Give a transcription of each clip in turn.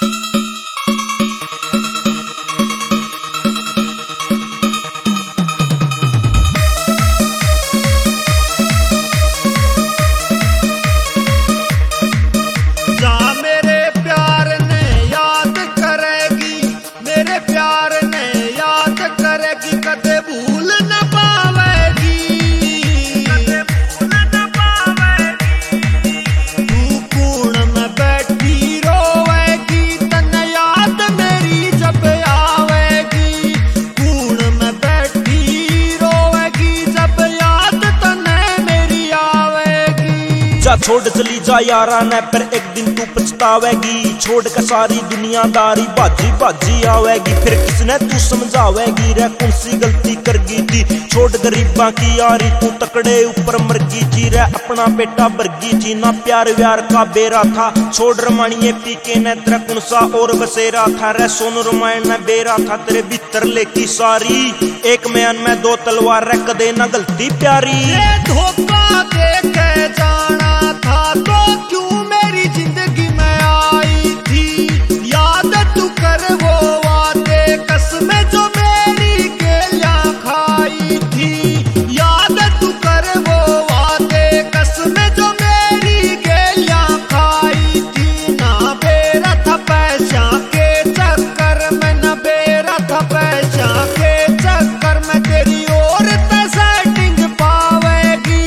छोड़ चली जा यारा ने पर एक दिन तू पछतावेगी। छोड़ के सारी दुनियादारी बाजी बाजी आवेगी। फिर किसने तू समझावेगी रे कौन सी गलती कर गई थी। छोड़ गरीबा की यारी तू तकड़े ऊपर मरगी थी रे अपना बेटा बरगी थी। ना प्यार व्यार का बेरा था छोड़ रमानिये पी के ने तेरा कौन सा और बसेरा था रे सोनू रामायण ने बेरा था तेरे भीतर लेकी सारी। एक म्यान में दो तलवार रे कदे ना गलती प्यारी। धोखा देके जाना था तो क्यों मेरी जिंदगी में आई थी। याद तू कर वो वादे कसमें जो मेरी केलियां खाई थी। याद तू कर वो वादे कसमें जो मेरी केलियां खाई थी। ना बेरा था पैसा के चक्कर में, ना बेरा था पैसा के चक्कर में तेरी और सेटिंग पावेगी।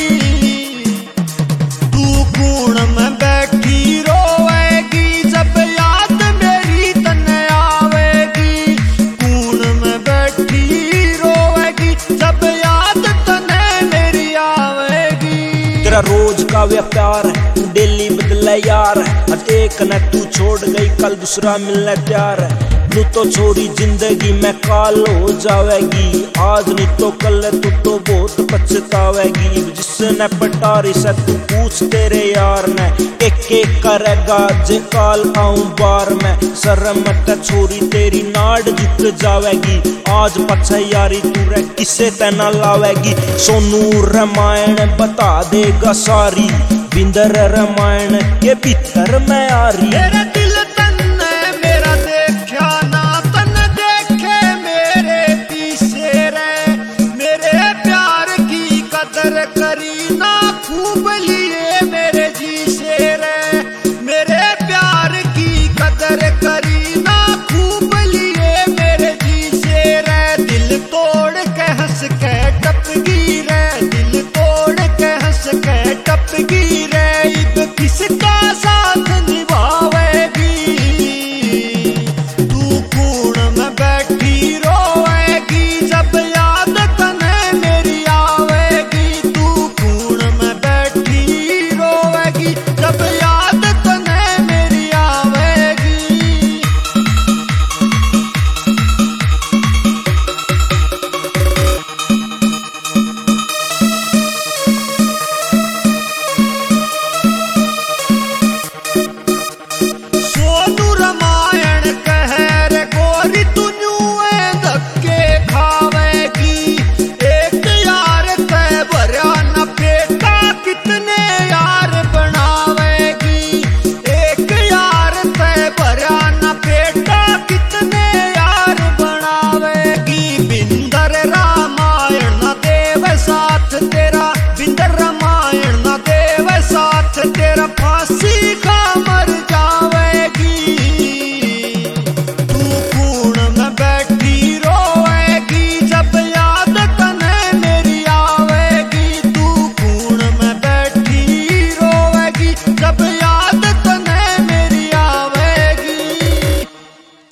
तू कूण में बैठी रोएगी जब याद मेरी तने आवेगी। कूण में बैठी रोएगी जब याद तने मेरी आवेगी। तेरा रोज का व्यापार है तू डेली बदले यार। आज एक न तू छोड़ गई कल दूसरा मिलने तैयार है। तू तो छोरी जिंदगी में काल हो जावेगी। आज नहीं तो कल तू तो बहुत पछतावेगी। जिसने पटारी से तू पूछ तेरे यार ने एक एक करेगा जे काल आऊं बार में। शर्म मत छोरी तेरी नाड़ झुक जावेगी। आज पछे यारी तू रे किसे तेना लावेगी। सोनू रामायण बता देगा सारी बिंदर रामायण के भीतर में आ रही।